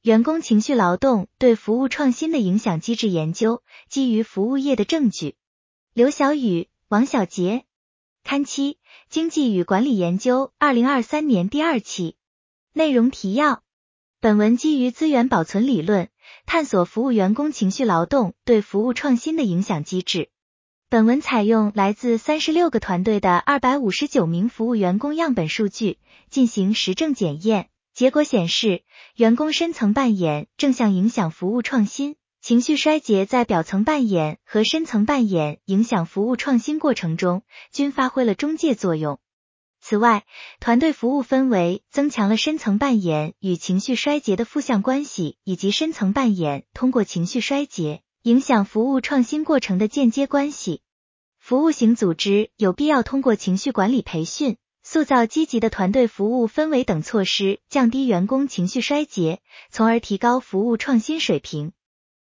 员工情绪劳动对服务创新的影响机制研究，基于服务业的证据。刘晓宇、王小杰。刊期：经济与管理研究2023年第2期。内容提要：本文基于资源保存理论，探索服务员工情绪劳动对服务创新的影响机制。本文采用来自36个团队的259名服务员工样本数据进行实证检验。结果显示，员工深层扮演正向影响服务创新，情绪衰竭在表层扮演和深层扮演影响服务创新过程中均发挥了中介作用。此外，团队服务氛围增强了深层扮演与情绪衰竭的负向关系，以及深层扮演通过情绪衰竭影响服务创新过程的间接关系。服务型组织有必要通过情绪管理培训、塑造积极的团队服务氛围等措施，降低员工情绪衰竭，从而提高服务创新水平。